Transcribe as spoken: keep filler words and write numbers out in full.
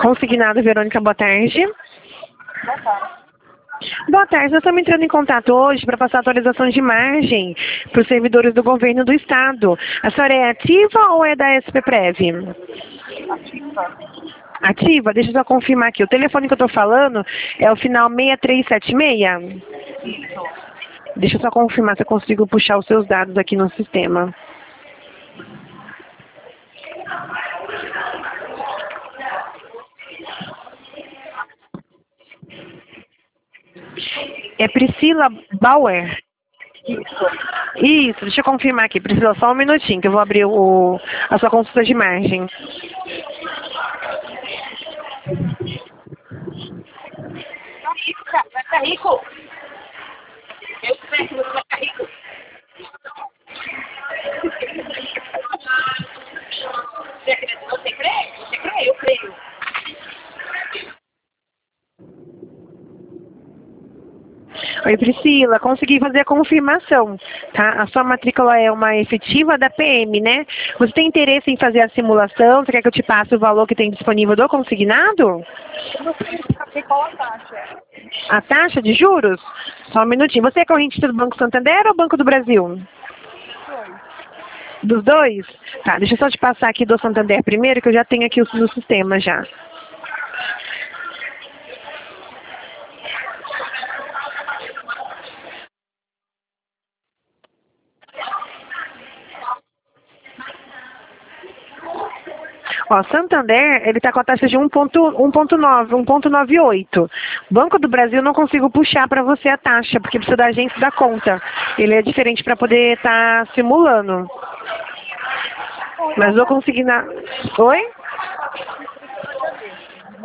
Consignado, Verônica, boa tarde. Boa tarde. Boa tarde, nós estamos entrando em contato hoje para passar atualizações de margem para os servidores do governo do estado. A senhora é ativa ou é da S P Prev? Ativa. Ativa? Deixa eu só confirmar aqui. O telefone que eu estou falando é o final seis três sete seis? Isso. Deixa eu só confirmar se eu consigo puxar os seus dados aqui no sistema. É Priscila Bauer? Isso. Isso, deixa eu confirmar aqui. Priscila, só um minutinho que eu vou abrir o, a sua consulta de margem. Tá rico, cara. Vai ficar rico. Eu sei que você vai ficar rico. Você acredita? Você crê? Você crê? Eu creio. Oi, Priscila, consegui fazer a confirmação, tá? A sua matrícula é uma efetiva da P M, né? Você tem interesse em fazer a simulação? Você quer que eu te passe o valor que tem disponível do consignado? Eu não sei saber qual a taxa. A taxa de juros? Só um minutinho. Você é correntista do Banco Santander ou Banco do Brasil? Foi. Dos dois? Tá, deixa eu só te passar aqui do Santander primeiro, que eu já tenho aqui no sistema já. Ó, Santander, ele está com a taxa de um ponto nove, um ponto noventa e oito. Banco do Brasil não consigo puxar para você a taxa, porque precisa da agência da conta. Ele é diferente para poder estar tá simulando. Mas vou conseguir na... Oi?